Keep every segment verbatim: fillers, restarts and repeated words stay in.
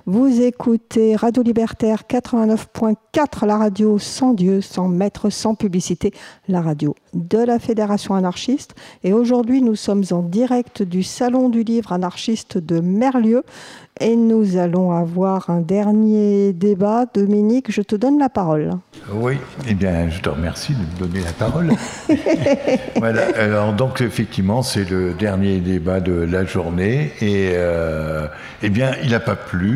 Vous écoutez Radio Libertaire quatre-vingt-neuf point quatre, la radio sans Dieu, sans maître, sans publicité, la radio de la Fédération anarchiste. Et aujourd'hui, nous sommes en direct du Salon du livre anarchiste de Merlieu et nous allons avoir un dernier débat. Dominique, je te donne la parole. Oui, eh bien, je te remercie de me donner la parole. Voilà, alors donc effectivement, c'est le dernier débat de la journée et euh, eh bien, il n'a pas plu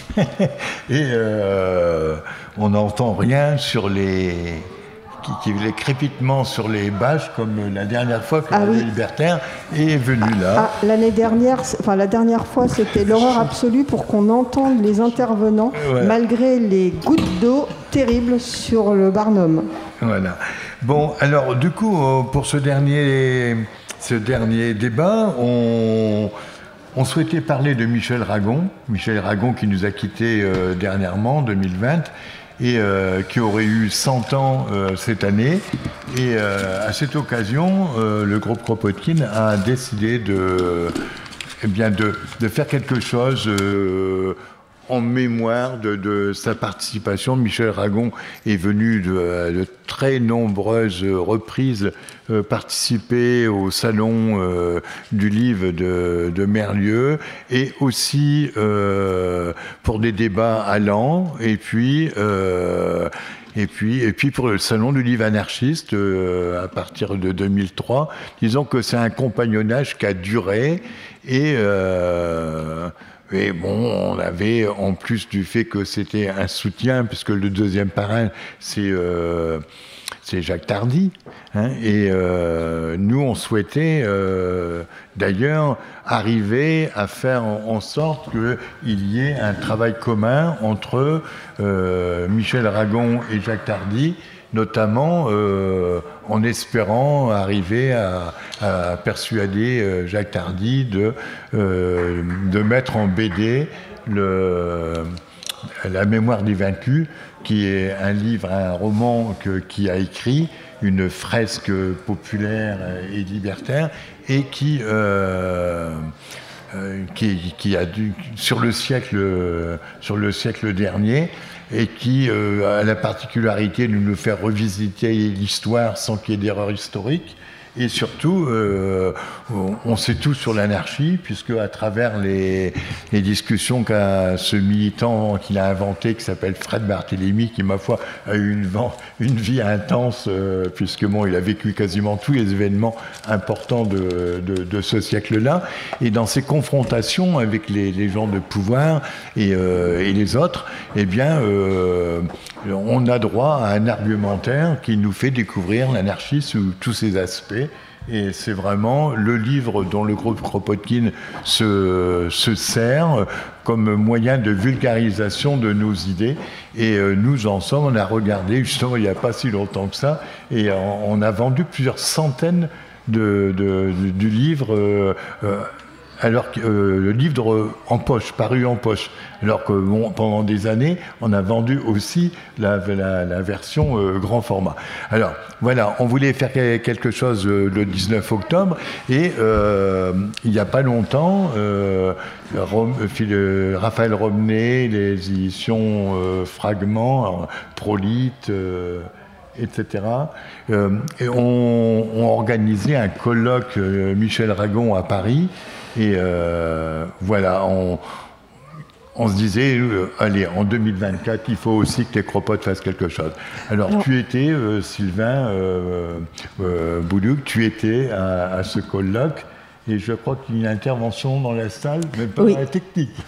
et euh, on n'entend rien sur les... Qui, qui les crépitements sur les bâches comme la dernière fois que ah le oui. Libertaire est venu là. Ah, l'année dernière, enfin la dernière fois, c'était l'horreur absolue pour qu'on entende les intervenants ouais. malgré les gouttes d'eau terribles sur le Barnum. Voilà. Bon, alors du coup, pour ce dernier, ce dernier débat, on, on souhaitait parler de Michel Ragon. Michel Ragon qui nous a quittés euh, dernièrement, en deux mille vingt. Et euh, qui aurait eu cent ans euh, cette année. Et euh, à cette occasion, euh, le groupe Kropotkin a décidé de, eh bien de, de faire quelque chose euh, en mémoire de, de sa participation. Michel Ragon est venu de, de très nombreuses reprises euh, participer au salon euh, du livre de, de Merlieu et aussi euh, pour des débats à Laon et puis euh, Et puis, et puis pour le salon du livre anarchiste, euh, à partir de deux mille trois, disons que c'est un compagnonnage qui a duré et, euh, et bon, on avait, en plus du fait que c'était un soutien, puisque le deuxième parrain, c'est euh, c'est Jacques Tardy, hein, et euh, nous, on souhaitait euh, d'ailleurs arriver à faire en, en sorte qu'il y ait un travail commun entre euh, Michel Ragon et Jacques Tardy, notamment euh, en espérant arriver à, à persuader euh, Jacques Tardy de, euh, de mettre en B D le, La mémoire des vaincus, qui est un livre, un roman que, qui a écrit, une fresque populaire et libertaire, et qui, euh, euh, qui, qui a dû, sur le siècle, sur le siècle dernier, et qui euh, a la particularité de nous faire revisiter l'histoire sans qu'il y ait d'erreur historique. Et surtout, euh, on sait tout sur l'anarchie, puisque à travers les, les discussions qu'a ce militant qu'il a inventé, qui s'appelle Fred Barthélemy, qui, ma foi, a eu une, une vie intense, euh, puisque bon, il a vécu quasiment tous les événements importants de, de, de ce siècle-là. Et dans ces confrontations avec les, les gens de pouvoir et, euh, et les autres, eh bien, euh, on a droit à un argumentaire qui nous fait découvrir l'anarchie sous tous ses aspects. Et c'est vraiment le livre dont le groupe Kropotkin se, se sert comme moyen de vulgarisation de nos idées. Et euh, nous, en sommes, on a regardé, justement, il n'y a pas si longtemps que ça, et on, on a vendu plusieurs centaines de, de, de, du livre euh, euh, alors que euh, le livre en poche, paru en poche, alors que bon, pendant des années, on a vendu aussi la, la, la version euh, grand format. Alors voilà, on voulait faire quelque chose euh, le dix-neuf octobre, et euh, il n'y a pas longtemps, euh, Rom, euh, Raphaël Romney, les éditions euh, Fragments, Prolite, euh, et cetera. Euh, et on, on organisait un colloque euh, Michel Ragon à Paris. Et euh, voilà, on, on se disait, euh, allez, en deux mille vingt-quatre, il faut aussi que les Kropotes fassent quelque chose. Alors, Alors tu étais, euh, Sylvain euh, euh, Boulouc, tu étais à, à ce colloque, et je crois qu'il y a une intervention dans la salle, mais pas oui. dans la technique.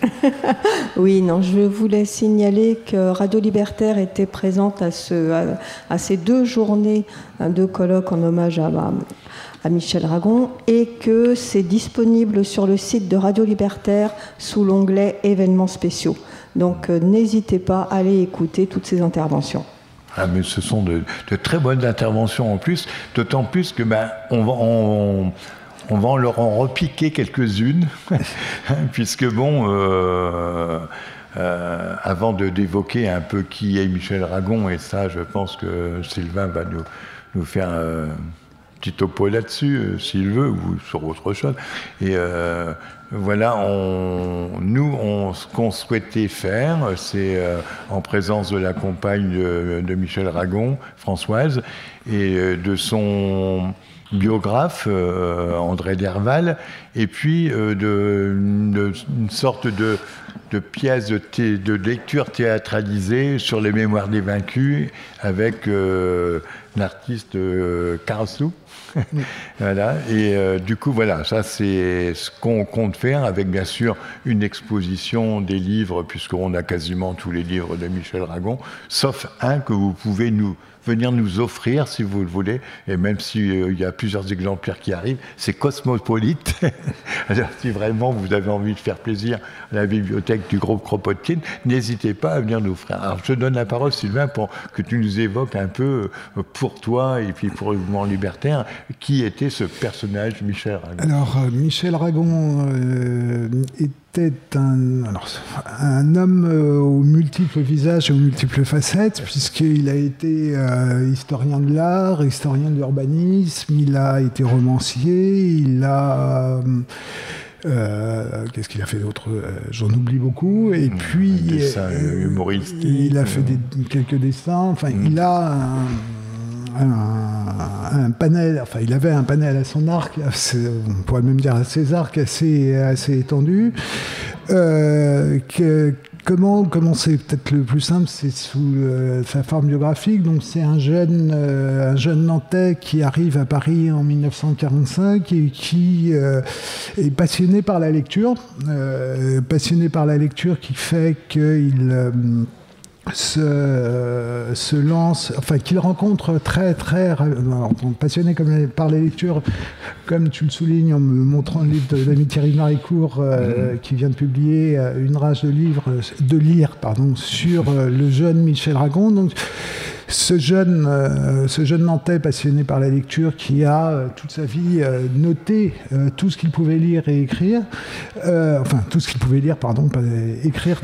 Oui, non, je voulais signaler que Radio Libertaire était présente à, ce, à, à ces deux journées de colloque en hommage à... à à Michel Ragon, et que c'est disponible sur le site de Radio Libertaire sous l'onglet événements spéciaux. Donc euh, n'hésitez pas à aller écouter toutes ces interventions. Ah, mais ce sont de, de très bonnes interventions en plus, d'autant plus que ben, on va, on, on va leur en repiquer quelques-unes, puisque bon, euh, euh, avant de, d'évoquer un peu qui est Michel Ragon, et ça je pense que Sylvain va nous, nous faire... Euh, petit topo là-dessus, euh, s'il veut, ou sur autre chose. Et euh, voilà, on, nous, on, ce qu'on souhaitait faire, c'est euh, en présence de la compagne de, de Michel Ragon, Françoise, et euh, de son biographe, euh, André Derval, et puis euh, de, de, une sorte de, de pièce de, thé, de lecture théâtralisée sur les mémoires des vaincus avec euh, l'artiste euh, Karasou. Oui. Voilà, et euh, du coup, voilà, ça c'est ce qu'on compte faire avec bien sûr une exposition des livres, puisqu'on a quasiment tous les livres de Michel Ragon, sauf un que vous pouvez nous venir nous offrir si vous le voulez, et même s'il euh, y a plusieurs exemplaires qui arrivent, c'est Cosmopolite. Alors si vraiment vous avez envie de faire plaisir à la bibliothèque du groupe Kropotkin, n'hésitez pas à venir nous offrir. Alors je te donne la parole, Sylvain, pour que tu nous évoques un peu euh, pour toi et puis pour le mouvement libertaire, qui était ce personnage Michel Ragon. Alors euh, Michel Ragon euh, était un, alors, un homme euh, aux multiples visages et aux multiples facettes, puisqu'il a été euh, historien de l'art, historien de l'urbanisme, il a été romancier, il a... Euh, qu'est-ce qu'il a fait d'autre? J'en oublie beaucoup. Et puis... Dessin euh, humoristique. Il a fait des, quelques dessins. Enfin, mmh. il a un... Un, un panel, enfin il avait un panel à son arc, assez, on pourrait même dire à ses arcs assez, assez étendu. Euh, que, comment, comment c'est peut-être le plus simple, c'est sous euh, sa forme biographique. Donc c'est un jeune, euh, un jeune Nantais qui arrive à Paris en mille neuf cent quarante-cinq et qui euh, est passionné par la lecture, euh, passionné par la lecture qui fait qu'il euh, Se, euh, se lance, enfin qu'il rencontre très très alors, passionné comme, par la lecture, comme tu le soulignes en me montrant le livre d'Ami Thierry Maricourt euh, mmh. qui vient de publier euh, une rage de livres de lire pardon sur euh, le jeune Michel Ragon. Donc ce jeune, euh, ce jeune Nantais passionné par la lecture qui a euh, toute sa vie euh, noté euh, tout ce qu'il pouvait lire et écrire, euh, enfin tout ce qu'il pouvait lire, pardon, pas écrire,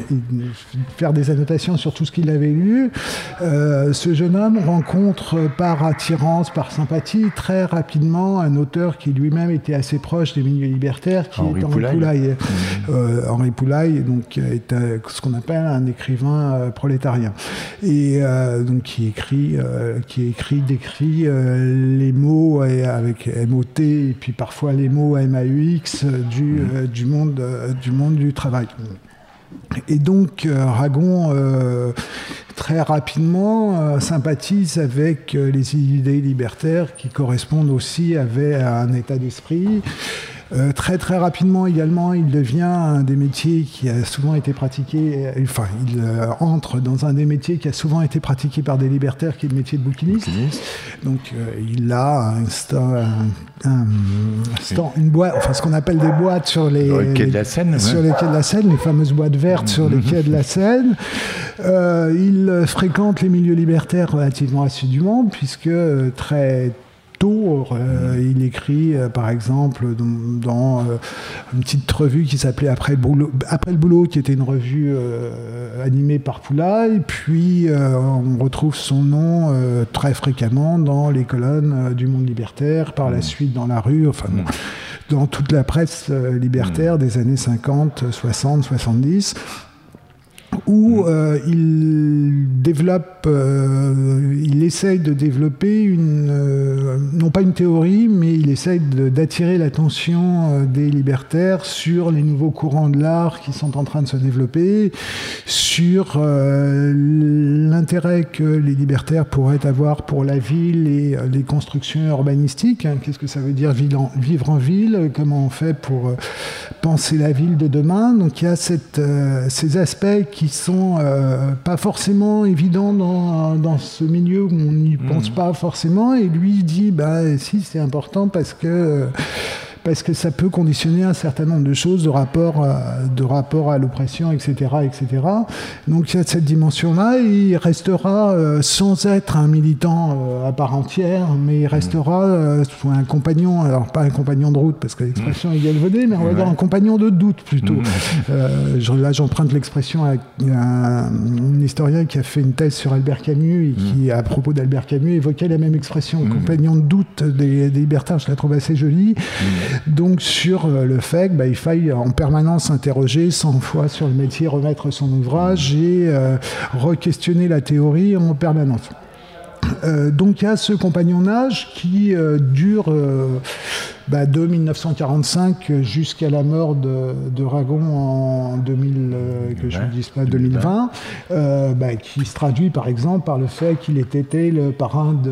faire des annotations sur tout ce qu'il avait lu. Euh, ce jeune homme rencontre par attirance, par sympathie, très rapidement un auteur qui lui-même était assez proche des milieux libertaires, qui Henri est Henri Poulaille. Poulaille. Mmh. Euh, Henri Poulaille, donc, est euh, ce qu'on appelle un écrivain euh, prolétarien. Et euh, donc, qui écrit, euh, qui écrit, décrit euh, les mots avec M O T et puis parfois les mots M A U X du, euh, du, monde, euh, du monde du travail. Et donc euh, Ragon euh, très rapidement euh, sympathise avec euh, les idées libertaires qui correspondent aussi avec un état d'esprit. Euh, très très rapidement également, il devient un des métiers qui a souvent été pratiqué, enfin il euh, entre dans un des métiers qui a souvent été pratiqué par des libertaires, qui est le métier de bouquiniste. Bouquiniste. Donc euh, il a un stand, un, un stand, une boîte, enfin ce qu'on appelle des boîtes sur les, sur les quais de la Seine, sur ouais. les quais de la Seine, les fameuses boîtes vertes sur les quais de la Seine. Euh, il fréquente les milieux libertaires relativement assidûment, puisque euh, très tôt, euh, il écrit euh, par exemple dans, dans euh, une petite revue qui s'appelait Après le boulot, Après le boulot, qui était une revue euh, animée par Poulaille, puis euh, on retrouve son nom euh, très fréquemment dans les colonnes euh, du Monde libertaire, par la suite dans La Rue, enfin bon, dans toute la presse euh, libertaire des années cinquante, soixante, soixante-dix. Où euh, il développe, euh, il essaye de développer une, euh, non pas une théorie, mais il essaye de, d'attirer l'attention euh, des libertaires sur les nouveaux courants de l'art qui sont en train de se développer, sur euh, l'intérêt que les libertaires pourraient avoir pour la ville et euh, les constructions urbanistiques. Hein. Qu'est-ce que ça veut dire vivre en, vivre en ville? Comment on fait pour euh, penser la ville de demain? Donc il y a cette, euh, ces aspects qui sont euh, pas forcément évidents dans, dans ce milieu où on n'y pense mmh. pas forcément, et lui dit bah si, c'est important parce que parce que ça peut conditionner un certain nombre de choses, de rapport, à, de rapport à l'oppression, et cetera, et cetera. Donc il y a cette dimension-là, et il restera, euh, sans être un militant euh, à part entière, mais il restera euh, un compagnon, alors pas un compagnon de route, parce que l'expression est galvaudée, mais on va ouais. dire un compagnon de doute plutôt. Euh, là, j'emprunte l'expression à un, un historien qui a fait une thèse sur Albert Camus, et qui, à propos d'Albert Camus, évoquait la même expression, mmh. compagnon de doute des, des libertaires. Je la trouve assez jolie. Mmh. Donc, sur euh, le fait qu'il bah, faille en permanence s'interroger cent fois sur le métier, remettre son ouvrage et euh, re-questionner la théorie en permanence. Euh, donc il y a ce compagnonnage qui euh, dure euh, bah, de mille neuf cent quarante-cinq jusqu'à la mort de, de Ragon en deux mille, euh, que je ne dise pas deux mile vingt, euh, bah, qui se traduit par exemple par le fait qu'il ait été le parrain de,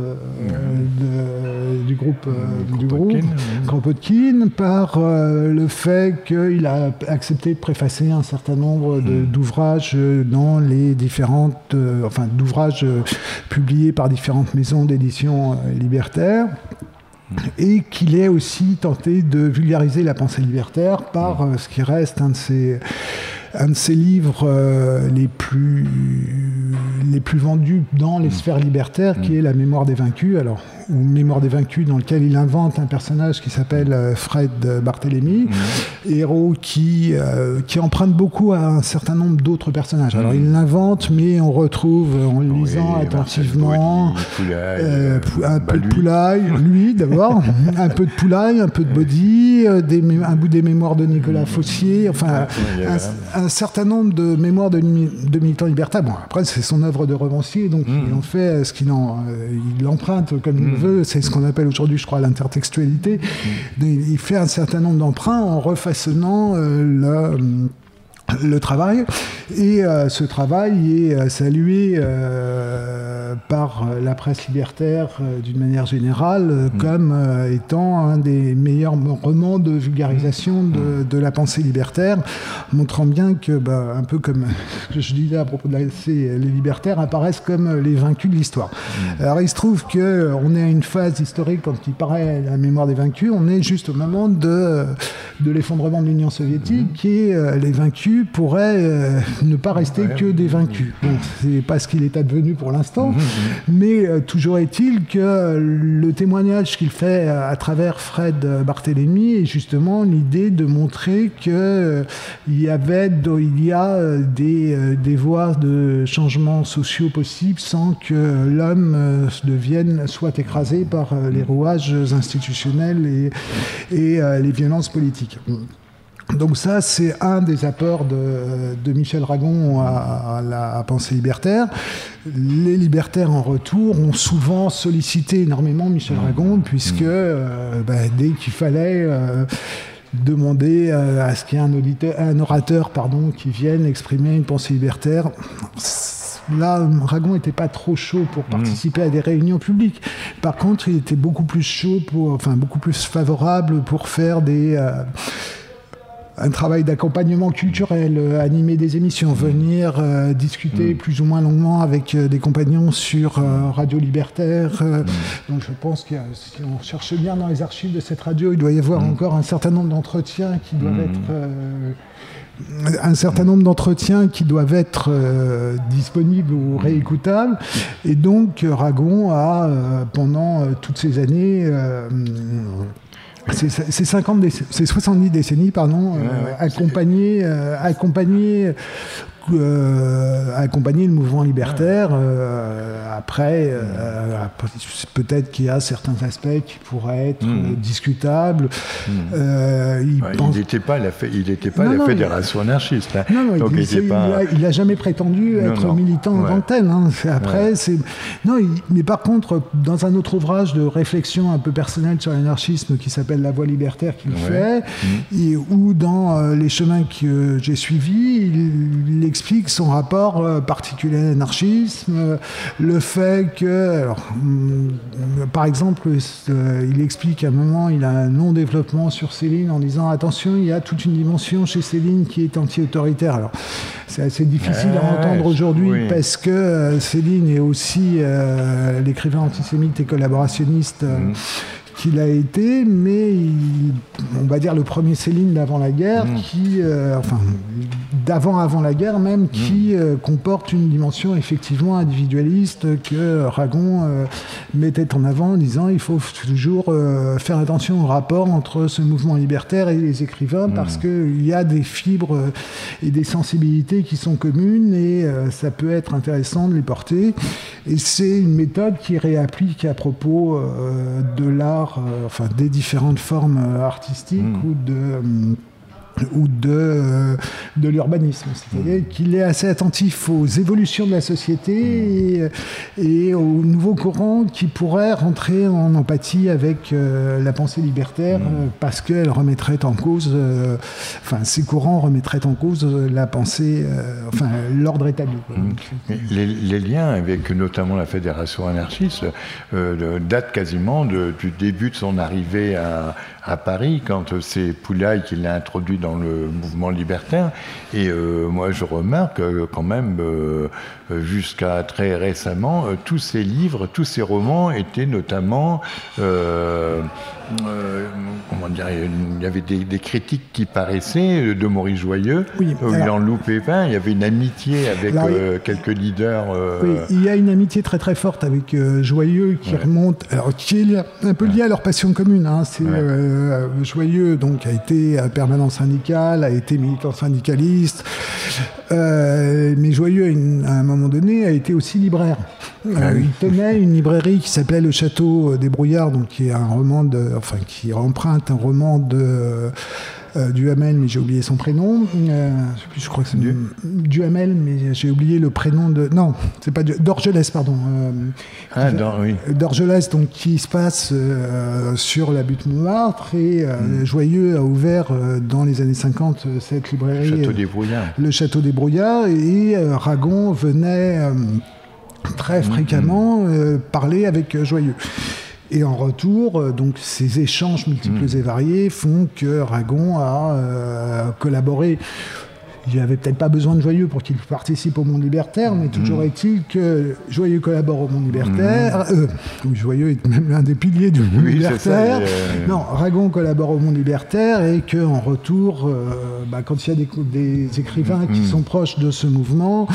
euh, de, du groupe, euh, du groupe Kropotkin, par euh, le fait qu'il a accepté de préfacer un certain nombre de, d'ouvrages dans les différentes, euh, enfin d'ouvrages euh, publiés par différentes maisons d'édition libertaires, et qu'il ait aussi tenté de vulgariser la pensée libertaire par euh, ce qui reste un de ses, un de ses livres euh, les, plus, les plus vendus dans les sphères libertaires, qui est La Mémoire des Vaincus, alors, ou Mémoire des Vaincus, dans lequel il invente un personnage qui s'appelle euh, Fred Barthélemy, mmh. héros qui, euh, qui emprunte beaucoup à un certain nombre d'autres personnages. Alors il l'invente, mais on retrouve en le lisant oui, attentivement Poulaille, euh, un bah, peu lui. de Poulaille, lui d'abord, un peu de Poulaille, un peu de Body, euh, des, un bout des mémoires de Nicolas Fossier, enfin un, un certain nombre de mémoires de, de militants libertaires. Bon, après c'est son œuvre de romancier, donc mmh. il en fait ce qu'il en, euh, il l'emprunte comme mmh. il veut. C'est ce qu'on appelle aujourd'hui, je crois, l'intertextualité. Mmh. Il fait un certain nombre d'emprunts en refaçonnant euh, le le travail, et euh, ce travail est euh, salué euh, par la presse libertaire euh, d'une manière générale euh, mmh. comme euh, étant un des meilleurs romans de vulgarisation de, de la pensée libertaire, montrant bien que, bah, un peu comme ce que je disais à propos de la les libertaires apparaissent comme les vaincus de l'histoire. Mmh. Alors il se trouve qu'on est à une phase historique, quand il paraît La Mémoire des Vaincus, on est juste au moment de, de l'effondrement de l'Union soviétique, mmh. et euh, les vaincus pourraient euh, ne pas rester ouais, que des vaincus. Bon, c'est pas ce qu'il est advenu pour l'instant, mmh, mmh. mais euh, toujours est-il que le témoignage qu'il fait à, à travers Fred Barthélemy est justement l'idée de montrer qu'il euh, y avait, il y a euh, des, euh, des voies de changements sociaux possibles sans que l'homme euh, devienne, soit écrasé par euh, les rouages institutionnels et, et euh, les violences politiques. Donc ça, c'est un des apports de, de Michel Ragon à, à la pensée libertaire. Les libertaires, en retour, ont souvent sollicité énormément Michel Ragon, puisque euh, bah, dès qu'il fallait euh, demander euh, à ce qu'il y ait un, auditeur, un orateur pardon, qui vienne exprimer une pensée libertaire, là, Ragon n'était pas trop chaud pour participer mmh. à des réunions publiques. Par contre, il était beaucoup plus chaud, pour, enfin beaucoup plus favorable pour faire des... Euh, un travail d'accompagnement culturel, euh, animer des émissions, venir euh, discuter mmh. plus ou moins longuement avec euh, des compagnons sur euh, Radio Libertaire. Euh, mmh. Donc je pense que si on cherche bien dans les archives de cette radio, il doit y avoir mmh. encore un certain nombre d'entretiens qui doivent mmh. être... Euh, un certain nombre d'entretiens qui doivent être euh, disponibles ou réécoutables. Et donc Ragon a, euh, pendant euh, toutes ces années... Euh, C'est, c'est, cinquante décennies, c'est soixante-dix décennies, pardon, ouais, ouais, euh, accompagné, euh, accompagné, euh, accompagné le mouvement libertaire. Euh, après, euh, peut-être qu'il y a certains aspects qui pourraient être mmh. discutables. Mmh. Euh, il ouais, pense... n'était pas la, fait, il n'était pas non, la non, fédération il... anarchiste. Hein. Non, non, Donc, il, il, il, pas... il a jamais prétendu non, être non. militant en tant que tel. Hein. Après, ouais. c'est non, il... mais par contre, dans un autre ouvrage de réflexion un peu personnelle sur l'anarchisme qui s'appelle La Voie libertaire, qu'il ouais. fait, mmh. et où dans euh, les chemins que j'ai suivis, il, il explique son rapport euh, particulier à l'anarchisme, euh, le fait que, alors, euh, par exemple, euh, il explique à un moment, il a un non-développement sur Céline en disant attention, il y a toute une dimension chez Céline qui est anti-autoritaire. Alors, c'est assez difficile ouais, à entendre aujourd'hui oui. parce que euh, Céline est aussi euh, l'écrivain antisémite et collaborationniste. Euh, mmh. qu'il a été, mais il, on va dire le premier Céline d'avant la guerre, mmh. qui, euh, enfin, d'avant avant la guerre même, qui mmh. euh, comporte une dimension effectivement individualiste que Ragon euh, mettait en avant en disant il faut toujours euh, faire attention au rapport entre ce mouvement libertaire et les écrivains mmh. parce qu'il y a des fibres et des sensibilités qui sont communes et euh, ça peut être intéressant de les porter. Et c'est une méthode qui réapplique à propos euh, de l'art, euh, enfin des différentes formes artistiques mmh. ou de... Euh, ou de, euh, de l'urbanisme. C'est-à-dire mmh. qu'il est assez attentif aux évolutions de la société mmh. et, et aux nouveaux courants qui pourraient rentrer en empathie avec euh, la pensée libertaire mmh. euh, parce qu'elle remettrait en cause, euh, enfin, ces courants remettraient en cause la pensée, euh, enfin, l'ordre établi. Mmh. Les, les liens avec notamment la Fédération anarchiste euh, datent quasiment de, du début de son arrivée à, à Paris, quand c'est Poulaille qui l'a introduit dans le mouvement libertaire. Et euh, moi, je remarque euh, quand même, euh, jusqu'à très récemment, euh, tous ces livres, tous ces romans étaient notamment... Euh, euh, comment dire, il y avait des, des critiques qui paraissaient de Maurice Joyeux, oui, où alors, il en loupait pas. Il y avait une amitié avec alors, euh, quelques leaders. Euh, oui, il y a une amitié très très forte avec euh, Joyeux qui ouais. remonte, alors qui est un peu liée ouais. à leur passion commune. Hein. C'est ouais. euh, Joyeux, donc a été permanent syndical, a été militant syndicaliste, euh, mais Joyeux, à un moment donné, a été aussi libraire. Ah, euh, oui. Il tenait une librairie qui s'appelait Le Château des Brouillards, donc qui est un roman de, enfin qui emprunte un roman de euh, Duhamel, mais j'ai oublié son prénom. Euh, je crois que c'est du... Duhamel, mais j'ai oublié le prénom de. Non, c'est pas du... d'Orgelès, pardon. Euh, ah, d'Or... oui. D'Orgelès, donc qui se passe euh, sur la butte Montmartre et euh, mm. Joyeux a ouvert euh, dans les années cinquante cette librairie. Le Château des Brouillards. Le Château des Brouillards, et euh, Ragon venait euh, très fréquemment euh, parler avec euh, Joyeux. Et en retour, euh, donc ces échanges multiples mmh. et variés font que Ragon a euh, collaboré. Il n'avait peut-être pas besoin de Joyeux pour qu'il participe au Monde libertaire, mais toujours mmh. est-il que Joyeux collabore au Monde libertaire. Mmh. Euh, Joyeux est même l'un des piliers du Monde oui, libertaire. Ça, euh... Non, Ragon collabore au Monde libertaire et qu'en retour, euh, bah, quand il y a des, des écrivains mmh. qui sont proches de ce mouvement,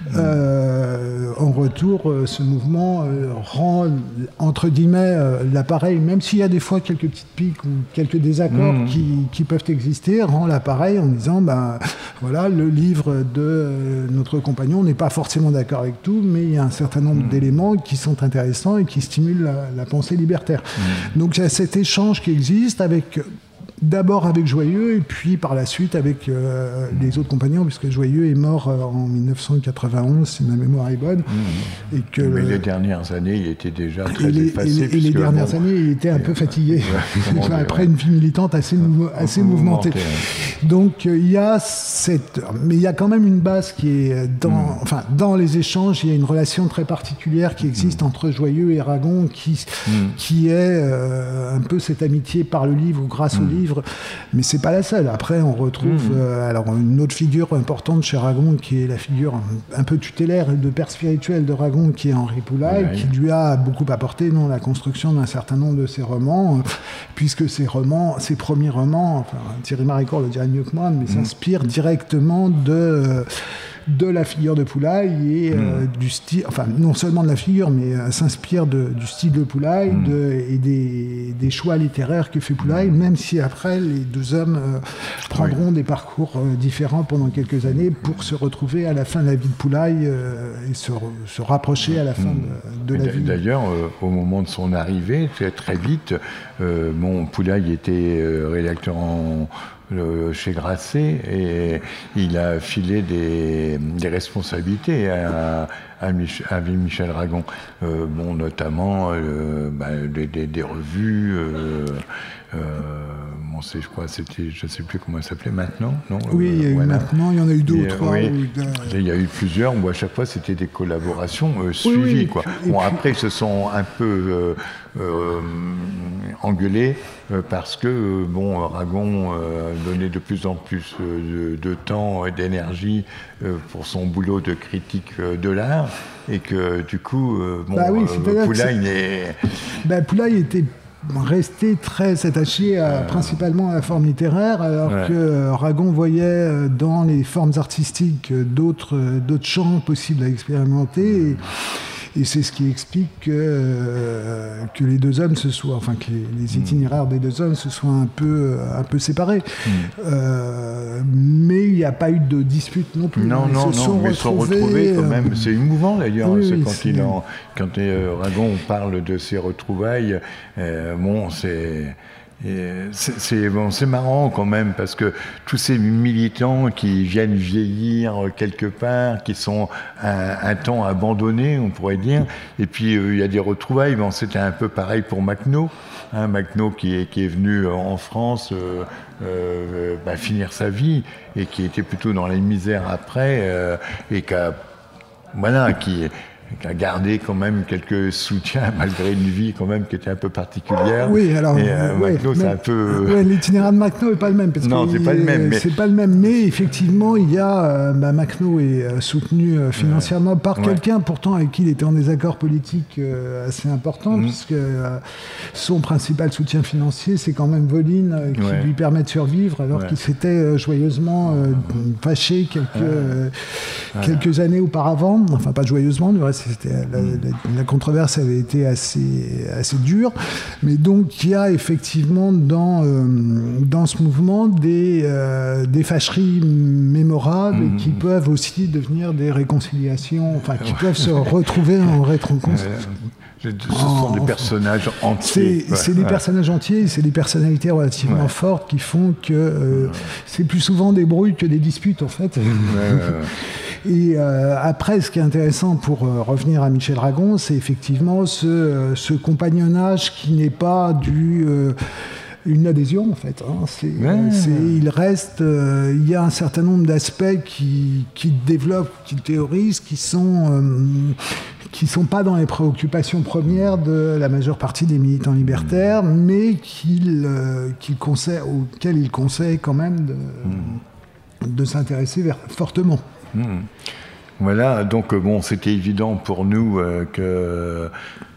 euh, en retour, euh, ce mouvement euh, rend, entre guillemets, euh, l'appareil, même s'il y a des fois quelques petites piques ou quelques désaccords mmh. qui, qui peuvent exister, rend l'appareil en disant, bah, voilà, le livre de euh, notre compagnon n'est pas forcément d'accord avec tout, mais il y a un certain nombre mmh. d'éléments qui sont intéressants et qui stimulent la, la pensée libertaire. Mmh. Donc il y a cet échange qui existe avec... D'abord avec Joyeux, et puis par la suite avec euh, les autres compagnons, puisque Joyeux est mort euh, en dix-neuf cent quatre-vingt-onze, si ma mémoire est bonne. Mmh. Et que, Mais les dernières années, il était déjà très et les, effacé. Et les, et les dernières bon, années, il était un peu fatigué, ouais, après une vie militante assez, mou- assez mouvementée. Ouais. Donc euh, il y a cette... Mais il y a quand même une base qui est... Dans, mmh. Enfin, dans les échanges, il y a une relation très particulière qui existe mmh. entre Joyeux et Ragon, qui, mmh. qui est euh, un peu cette amitié par le livre ou grâce mmh. au livre. Mais c'est pas la seule. Après, on retrouve mmh. euh, alors une autre figure importante chez Ragon, qui est la figure un, un peu tutélaire de père spirituel de Ragon, qui est Henri Poulaille, ouais. qui lui a beaucoup apporté dans la construction d'un certain nombre de ses romans, euh, puisque ses romans, ses premiers romans, enfin, Thierry Maricourt le dirait mieux que moi, mais mmh. s'inspirent directement de euh, de la figure de Poulaille et euh, mmh. du style, enfin non seulement de la figure, mais euh, s'inspire de, du style de Poulaille mmh. de, et des, des choix littéraires que fait Poulaille, mmh. même si après les deux hommes euh, prendront oui. des parcours euh, différents pendant quelques années pour se retrouver à la fin de la vie de Poulaille euh, et se, se rapprocher à la fin mmh. de, de la vie. D'ailleurs, euh, au moment de son arrivée, très, très vite, euh, bon, Poulaille était euh, rédacteur en Le, chez Grasset, et il a filé des, des responsabilités à, à, Mich- à Michel Ragon, euh, bon, notamment euh, bah, des, des, des revues, euh, euh, bon, c'est, je crois, c'était, je ne sais plus comment elle s'appelait, Maintenant, non Oui, il y a eu voilà. Maintenant, il y en a eu deux et, ou trois. Oui, ou il y a eu plusieurs où à chaque fois c'était des collaborations euh, suivies, oui, oui, quoi. Bon, puis... après, ils se sont un peu euh, euh, engueulés euh, parce que euh, bon, Ragon euh, donnait de plus en plus euh, de, de temps et d'énergie euh, pour son boulot de critique euh, de l'art, et que du coup, euh, bon, bah oui, euh, Poulaille est... bah, Poulaille était resté très attaché à, principalement à la forme littéraire, alors ouais. que Ragon voyait dans les formes artistiques d'autres, d'autres champs possibles à expérimenter. Et, Et c'est ce qui explique que, euh, que les deux hommes se soient, enfin que les, les itinéraires des deux hommes se soient un peu, un peu séparés. Mmh. Euh, mais il n'y a pas eu de dispute non plus. Non, ils non, se non, sont mais retrouvés, sont retrouvés quand même. C'est émouvant d'ailleurs, oui, c'est oui, quand, c'est... Il en, quand euh, Ragon parle de ses retrouvailles. Euh, bon, c'est. Et c'est, c'est, bon, c'est marrant quand même parce que tous ces militants qui viennent vieillir quelque part, qui sont un, un temps abandonnés, on pourrait dire, et puis il euh, y a des retrouvailles. Bon, c'était un peu pareil pour Makhno, hein, Makhno qui est, qui est venu en France euh, euh, bah, finir sa vie et qui était plutôt dans les misères après euh, et qui a, voilà, qui qui a gardé quand même quelques soutiens malgré une vie quand même qui était un peu particulière. Oui, alors et, euh, ouais, Makhno, c'est un peu. Ouais, l'itinéraire de Makhno n'est pas le même. Parce non, que c'est pas le même. Mais... C'est pas le même, mais effectivement, il y a euh, bah, Makhno est euh, soutenu euh, financièrement ouais. par ouais. quelqu'un pourtant avec qui il était en désaccord politique euh, assez important, mmh. puisque euh, son principal soutien financier, c'est quand même Voline euh, qui ouais. lui permet de survivre, alors ouais. qu'il s'était euh, joyeusement euh, fâché quelques ouais. euh, voilà. quelques années auparavant. Enfin, pas joyeusement, du reste. C'était, la, la, la controverse avait été assez, assez dure, mais donc il y a effectivement dans, euh, dans ce mouvement des, euh, des fâcheries mémorables mmh. qui peuvent aussi devenir des réconciliations, enfin qui peuvent se retrouver en rétronciliation. Ce sont des personnages entiers. C'est, ouais, c'est des ouais. personnages entiers, c'est des personnalités relativement ouais. fortes qui font que euh, ouais. c'est plus souvent des brouilles que des disputes en fait. Ouais, ouais, ouais. Et euh, après, ce qui est intéressant pour euh, revenir à Michel Ragon, c'est effectivement ce, euh, ce compagnonnage qui n'est pas du... Euh, une adhésion en fait. Hein. C'est, ouais. c'est, il reste, euh, il y a un certain nombre d'aspects qui, qui développent, qui théorisent, qui sont... Euh, qui ne sont pas dans les préoccupations premières de la majeure partie des militants libertaires, mais qu'il, euh, qu'il conseille, auxquels il conseille quand même de, mmh. de s'intéresser vers, fortement. Mmh. Voilà, donc bon, c'était évident pour nous euh, que...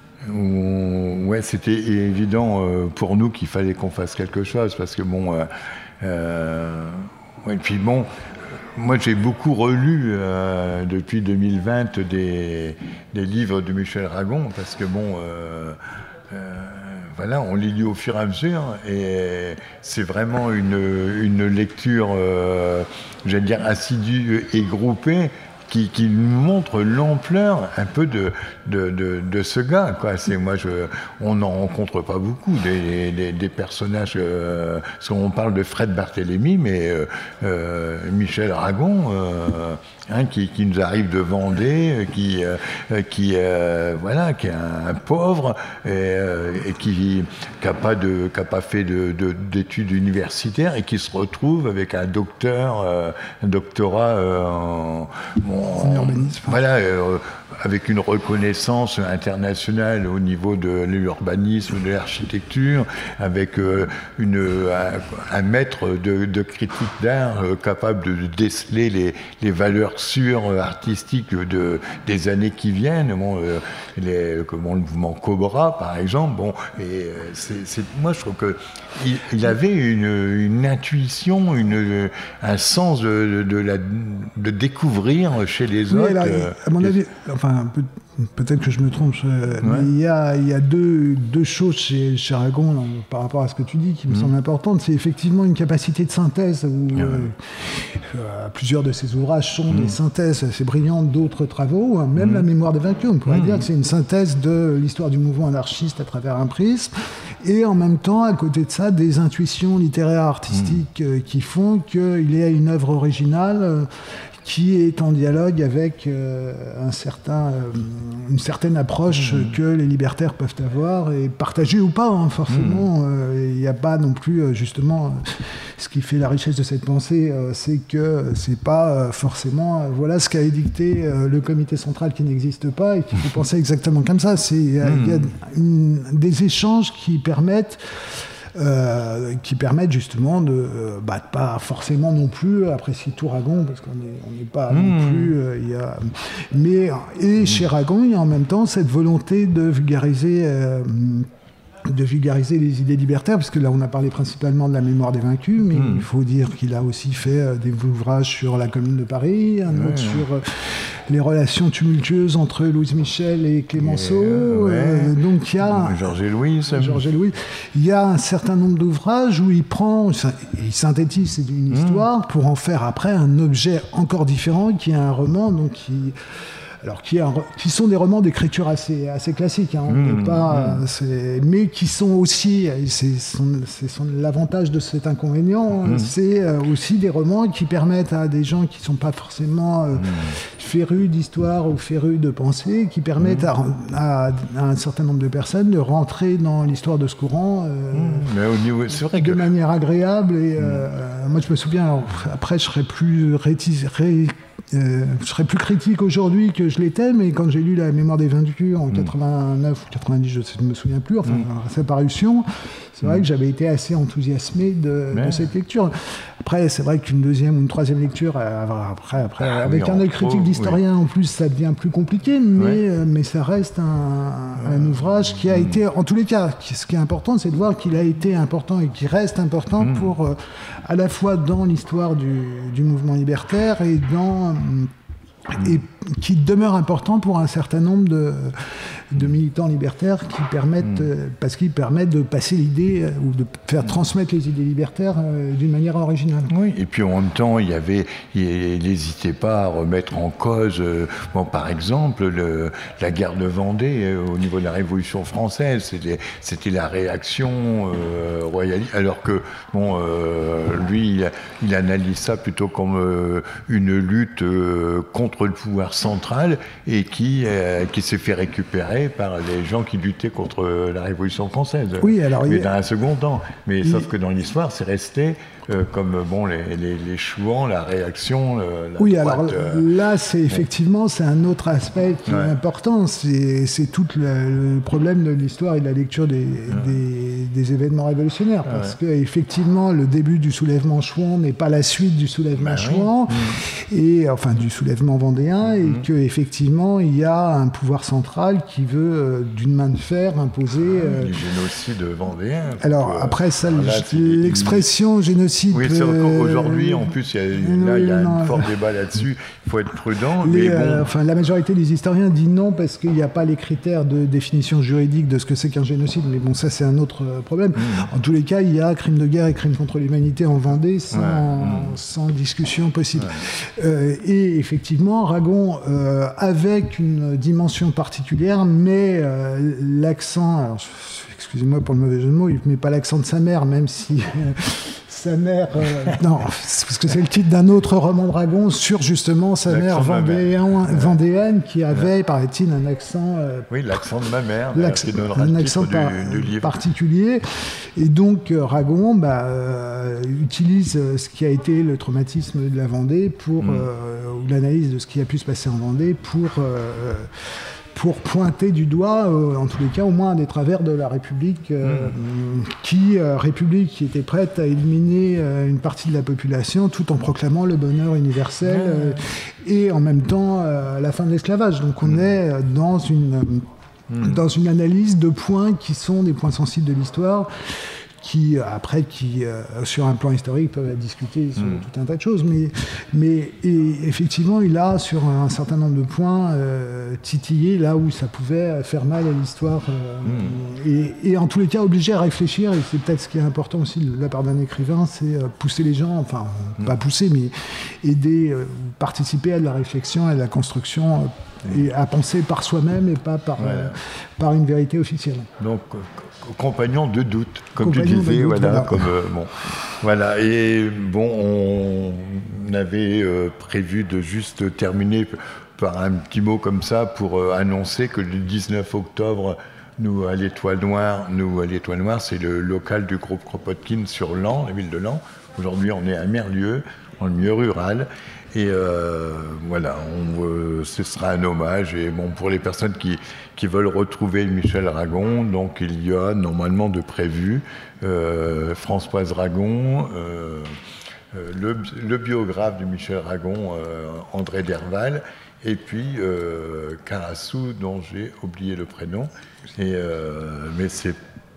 On, ouais, c'était évident euh, pour nous qu'il fallait qu'on fasse quelque chose, parce que bon... Euh, euh, ouais, et puis bon... Moi, j'ai beaucoup relu euh, depuis deux mille vingt des, des livres de Michel Ragon, parce que bon, euh, euh, voilà, on les lit au fur et à mesure, et c'est vraiment une, une lecture, euh, j'allais dire, assidue et groupée, qui, qui nous montre l'ampleur un peu de, de, de, de ce gars, quoi. C'est, moi, je, on n'en rencontre pas beaucoup, des, des, des personnages... Euh, parce qu'on parle de Fred Barthélemy, mais euh, euh, Michel Ragon, euh, hein, qui, qui nous arrive de Vendée, qui, euh, qui, euh, voilà, qui est un, un pauvre, et, euh, et qui n'a pas, de, qui a pas fait de, de, d'études universitaires, et qui se retrouve avec un docteur, euh, un doctorat euh, en... Bon, en urbanisme. Voilà, euh, avec une reconnaissance internationale au niveau de l'urbanisme, de l'architecture, avec euh, une, un, un maître de, de critique d'art euh, capable de déceler les, les valeurs sûres euh, artistiques de, des années qui viennent. Bon, euh, les, comment, le mouvement Cobra, par exemple. Bon, et, euh, c'est, c'est, moi, je trouve qu'il il avait une, une intuition, une, un sens de, de, de, la, de découvrir chez les oui, autres. Là, euh, à mon avis, enfin, peut, peut-être que je me trompe, euh, ouais. mais il y a, il y a deux, deux choses chez, chez Ragon, là, par rapport à ce que tu dis, qui me mmh. semblent importantes. C'est effectivement une capacité de synthèse, où ouais. euh, plusieurs de ses ouvrages sont mmh. des synthèses assez brillantes d'autres travaux, hein, même mmh. La mémoire des vaincus, on pourrait mmh. dire que c'est une synthèse de l'histoire du mouvement anarchiste à travers un prisme, et en même temps, à côté de ça, des intuitions littéraires artistiques mmh. euh, qui font qu'il y a une œuvre originale euh, qui est en dialogue avec euh, un certain, euh, une certaine approche mmh. que les libertaires peuvent avoir, et partager ou pas, hein, forcément. Il n'y mmh. euh, a pas non plus, euh, justement, euh, ce qui fait la richesse de cette pensée, euh, c'est que c'est pas euh, forcément, euh, voilà ce qu'a édicté euh, le comité central qui n'existe pas et qu'il faut penser exactement comme ça. Il mmh. y a une, des échanges qui permettent Euh, qui permettent justement de, euh, bah, de pas forcément non plus apprécier tout Ragon, parce qu'on n'est on n'est pas mmh. non plus euh, y a, mais et mmh. chez Ragon il y a en même temps cette volonté de vulgariser euh, de vulgariser les idées libertaires, puisque là on a parlé principalement de la mémoire des vaincus, mais mmh. il faut dire qu'il a aussi fait euh, des ouvrages sur la Commune de Paris, un ouais, autre ouais. sur euh, les relations tumultueuses entre Louise Michel et Clémenceau. Et, ouais. euh, donc il y a Georges et Louise. Georges et Louise. Il y a un certain nombre d'ouvrages où il prend, il synthétise une histoire mmh. pour en faire après un objet encore différent, qui est un roman, donc qui Alors, qui, a, qui sont des romans d'écriture assez, assez classiques, hein, on mmh, peut pas, mmh. mais qui sont aussi, c'est, son, c'est son, l'avantage de cet inconvénient, mmh. c'est aussi des romans qui permettent à des gens qui ne sont pas forcément euh, mmh. férus d'histoire ou férus de pensée, qui permettent mmh. à, à, à un certain nombre de personnes de rentrer dans l'histoire de ce courant euh, mmh. mais au niveau, c'est vrai de que... manière agréable. Et, mmh. euh, moi, je me souviens, alors, après, je serais plus réticent. Ré, Euh, je serais plus critique aujourd'hui que je l'étais, mais quand j'ai lu La mémoire des vaincus en mmh. quatre-vingt-neuf ou quatre-vingt-dix, je ne me souviens plus, enfin, mmh. sa parution, c'est vrai mmh. que j'avais été assez enthousiasmé de, de cette lecture. Après, c'est vrai qu'une deuxième ou une troisième lecture, après, après ah, avec oui, un œil critique d'historien, oui. en plus, ça devient plus compliqué, mais, ouais. euh, mais ça reste un, un ouvrage qui a mmh. été, en tous les cas, ce qui est important, c'est de voir qu'il a été important et qui reste important mmh. pour, euh, à la fois dans l'histoire du, du mouvement libertaire et dans... et qui demeure important pour un certain nombre de, de militants libertaires qui permettent, mmh. euh, parce qu'ils permettent de passer l'idée euh, ou de faire transmettre les idées libertaires euh, d'une manière originale. Oui, et puis en même temps, il y avait, il n'hésitait pas à remettre en cause, euh, bon, par exemple, le, la guerre de Vendée euh, au niveau de la Révolution française. C'était, c'était la réaction euh, royaliste, alors que bon, euh, lui, il, il analyse ça plutôt comme euh, une lutte euh, contre le pouvoir central et qui, euh, qui s'est fait récupérer par les gens qui luttaient contre la Révolution française. Oui, alors, mais il... dans un second temps. Mais il... sauf que dans l'histoire, c'est resté euh, comme bon, les, les, les chouans, la réaction, la oui, droite, alors euh... là, c'est effectivement c'est un autre aspect qui ouais. est important. C'est, c'est tout le, le problème de l'histoire et de la lecture des, ouais. des, des événements révolutionnaires. Parce ouais. qu'effectivement, le début du soulèvement chouan n'est pas la suite du soulèvement bah, chouan, oui. et, enfin du soulèvement vendéen, et mmh. qu'effectivement, il y a un pouvoir central qui veut, euh, d'une main de fer, imposer... Euh... Le génocide vendéen. Alors, euh, après ça, là, l'expression une... génocide... Oui, c'est encore aujourd'hui, en plus, il y a, là, il y a un fort débat là-dessus, il faut être prudent, les, mais bon... Euh, enfin, la majorité des historiens dit non, parce qu'il n'y a pas les critères de définition juridique de ce que c'est qu'un génocide, mais bon, ça, c'est un autre problème. Mmh. En tous les cas, il y a crime de guerre et crime contre l'humanité en Vendée, sans, ouais. mmh. sans discussion possible. Ouais. Euh, et effectivement, Ragon, euh, avec une dimension particulière, mais euh, l'accent... Alors, excusez-moi pour le mauvais jeu de mots, il ne met pas l'accent de sa mère, même si... sa mère, euh, non, c'est parce que c'est le titre d'un autre roman de Ragon sur justement sa l'accent mère vendéenne, ouais. vendéenne qui avait, ouais. paraît-il, un accent. Euh, oui, l'accent de ma mère, qui un accent par, du, du livre. particulier. Et donc euh, Ragon bah, euh, utilise euh, ce qui a été le traumatisme de la Vendée pour, mm. euh, ou l'analyse de ce qui a pu se passer en Vendée pour. Euh, pour pointer du doigt, euh, en tous les cas, au moins un des travers de la République, euh, mmh. qui, euh, République qui était prête à éliminer euh, une partie de la population tout en proclamant le bonheur universel mmh. euh, et en même temps euh, la fin de l'esclavage. Donc on mmh. est dans une, mmh. dans une analyse de points qui sont des points sensibles de l'histoire, qui, après, qui, euh, sur un plan historique, peuvent discuter sur mmh. tout un tas de choses. Mais, mais et effectivement, il a, sur un certain nombre de points, euh, titillé là où ça pouvait faire mal à l'histoire. Euh, mmh. et, et en tous les cas, obligé à réfléchir. Et c'est peut-être ce qui est important aussi de la part d'un écrivain, c'est euh, pousser les gens, enfin, mmh. pas pousser, mais aider, euh, participer à de la réflexion, à de la construction, euh, et à penser par soi-même et pas par, ouais. euh, par une vérité officielle. Donc, compagnon de doute, comme compagnon tu disais, doute, voilà, voilà. Comme, euh, bon, voilà. Et bon, on avait euh, prévu de juste terminer par un petit mot comme ça pour euh, annoncer que le dix-neuf octobre, nous à l'Étoile Noire, nous à l'Étoile Noire, c'est le local du groupe Kropotkin sur Laon, la ville de Laon. Aujourd'hui, on est à Merlieu, dans le milieu rural. Et euh, voilà, on, euh, ce sera un hommage. Et bon, pour les personnes qui, qui veulent retrouver Michel Ragon, donc il y a normalement de prévu euh, Françoise Ragon, euh, euh, le, le biographe de Michel Ragon, euh, André Derval, et puis euh, Carassou, dont j'ai oublié le prénom. Et, euh, mais c'est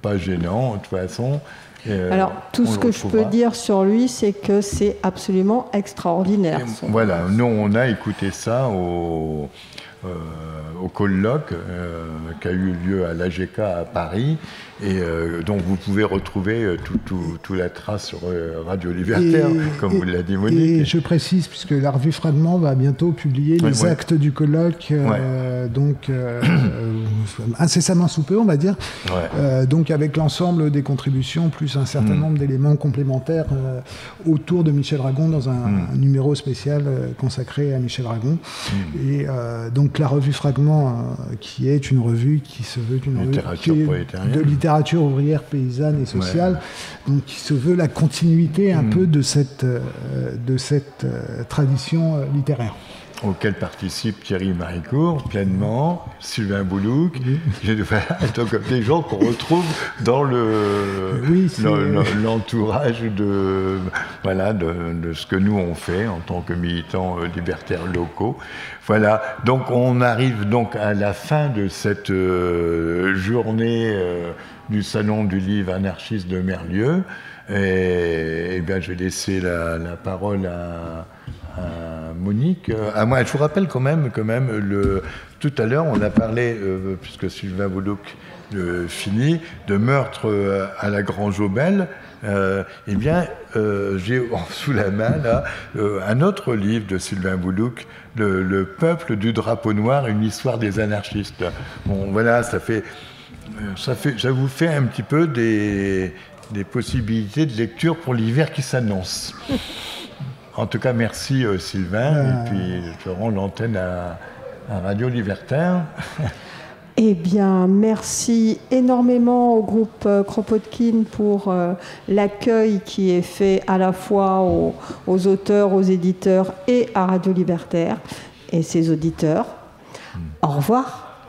pas gênant, de toute façon. Euh, Alors, tout ce que je peux dire sur lui, c'est que c'est absolument extraordinaire. Et, voilà, nous, on a écouté ça au, euh, au colloque euh, qui a eu lieu à l'A G K à Paris. Et euh, donc, vous pouvez retrouver euh, toute tout, tout la trace sur euh, Radio Libertaire, et, comme et, vous l'a dit Monique. Et je précise, puisque la revue Fragment va bientôt publier ouais, les ouais. actes du colloque, euh, ouais. donc euh, incessamment sous peu, on va dire, ouais. euh, donc avec l'ensemble des contributions, plus un certain mmh. nombre d'éléments complémentaires euh, autour de Michel Ragon, dans un, mmh. un numéro spécial euh, consacré à Michel Ragon. Mmh. Et euh, donc la revue Fragment, euh, qui est une revue qui se veut une littérature revue poétérienne. de littérature ouvrière, paysanne et sociale, ouais. donc qui se veut la continuité un mmh. peu de cette, euh, de cette euh, tradition euh, littéraire. Auquel participent Thierry Maricourt pleinement, Sylvain Boulouc, oui. donc des gens qu'on retrouve dans le, oui, le, l'entourage de, voilà, de, de ce que nous on fait en tant que militants libertaires locaux. Voilà, donc on arrive donc à la fin de cette euh, journée euh, du Salon du Livre anarchiste de Merlieu. Et, et bien je vais laisser la, la parole à, à Monique. À moi, je vous rappelle quand même, quand même le, tout à l'heure, on a parlé, euh, puisque Sylvain Boulouc euh, finit, de meurtre euh, à la Grange Aubel. Euh, eh bien, euh, j'ai sous la main là euh, un autre livre de Sylvain Boulouc, le, le Peuple du drapeau noir, une histoire des anarchistes. Bon, voilà, ça fait, ça fait, ça vous fait un petit peu des des possibilités de lecture pour l'hiver qui s'annonce. En tout cas, merci euh, Sylvain, euh... et puis je rends l'antenne à, à Radio Libertaire. Eh bien, merci énormément au groupe euh, Kropotkin pour euh, l'accueil qui est fait à la fois aux, aux auteurs, aux éditeurs et à Radio Libertaire et ses auditeurs. Mmh. Au revoir.